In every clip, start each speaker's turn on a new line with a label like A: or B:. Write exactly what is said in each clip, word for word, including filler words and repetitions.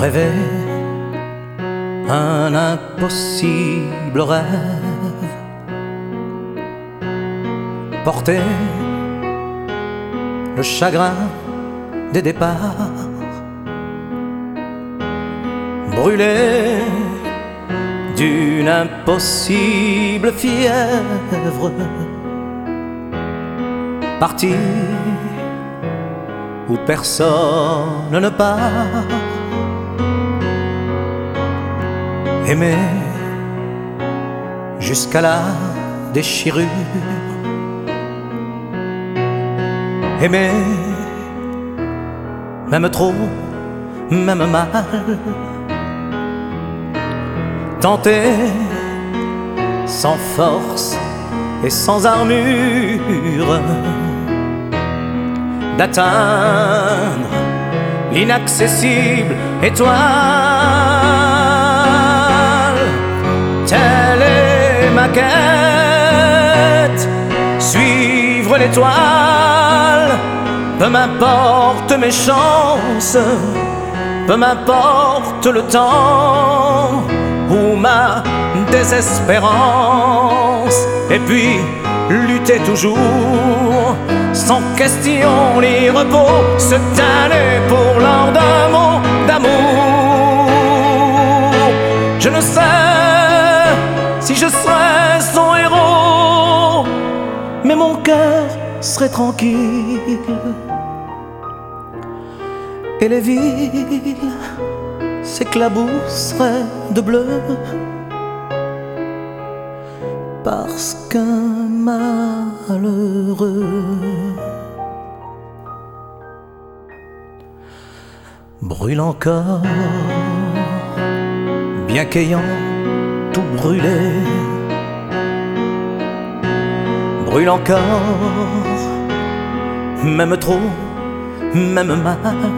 A: rêver un impossible rêve, porter le chagrin des départs, brûler d'une impossible fièvre, partir où personne ne part, aimer jusqu'à la déchirure, aimer même trop, même mal, tenter sans force et sans armure d'atteindre l'inaccessible étoile. Telle est ma quête, suivre l'étoile. Peu m'importe mes chances, peu m'importe le temps ou ma désespérance, et puis lutter toujours, sans question ni repos, se tanner pour l'or d'un mot d'amour. Je ne sais si je serais son héros, mais mon cœur serait tranquille, et les villes s'éclabousseraient de bleu, parce qu'un malheureux brûle encore, bien qu'ayant tout brûlé, brûle encore, même trop, même mal,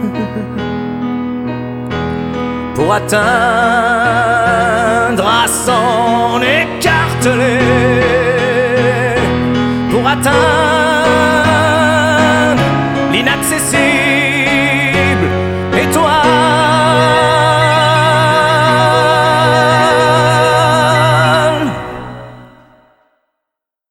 A: pour atteindre à s'en écarteler, pour atteindre